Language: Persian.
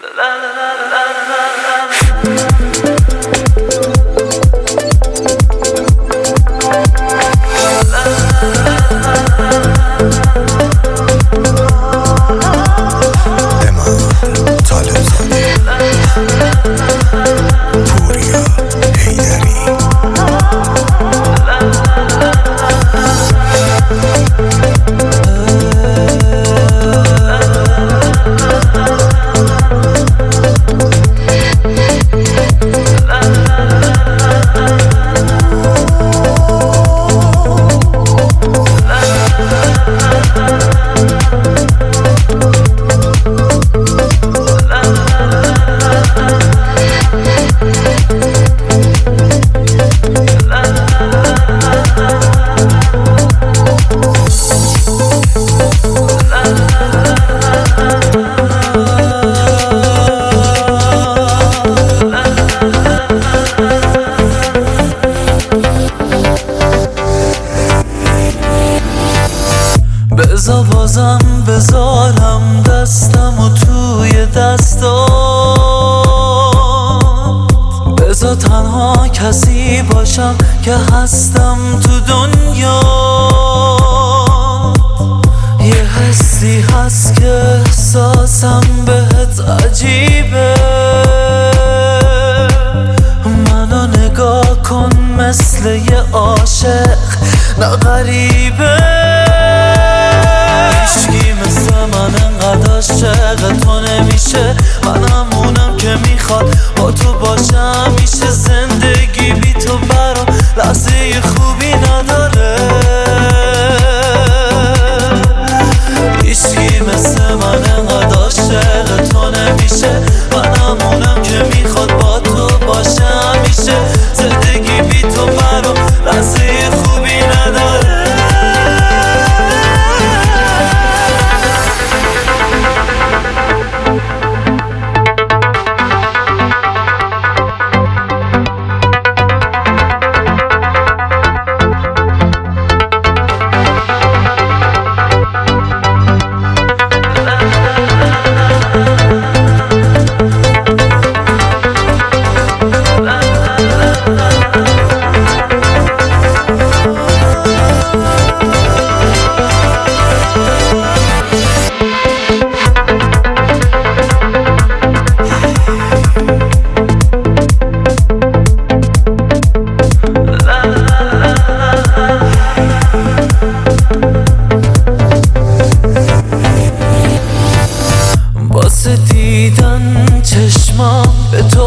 بذار بازم بذارم دستمو توی دستات، بذار تنها کسی باشم که هستم تو دنیا. یه حسی هست که احساسم بهت عجیبه، منو نگاه کن مثل یه عاشق نه غریبه. هیچکی مثل من انقدر عاشق تو نمیشه، منم اونم که میخواد با تو باشم میشه. زندگی بی تو برام لحظه خوبی نداره. هیچکی مثل من انقدر عاشق تو نمیشه، منم اونم که میخواد با تو باشم میشه. زندگی بی تو برام لحظه خوبی نداره. واسه دیدن چشمام به تو